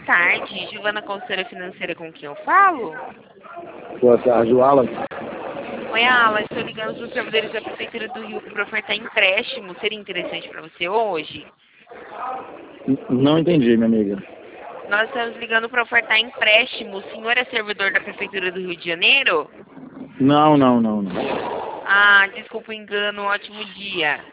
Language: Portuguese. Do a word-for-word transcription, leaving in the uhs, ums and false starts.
tarde, Giovana, consultora financeira, com quem eu falo? Boa tarde, o Alan. Oi, Alan, estou ligando para os servidores da Prefeitura do Rio para ofertar empréstimo. Seria interessante para você hoje? N- Não entendi, minha amiga. Nós estamos ligando para ofertar empréstimo. O senhor é servidor da Prefeitura do Rio de Janeiro? Não, não, não, não. Ah, desculpa o engano, ótimo dia.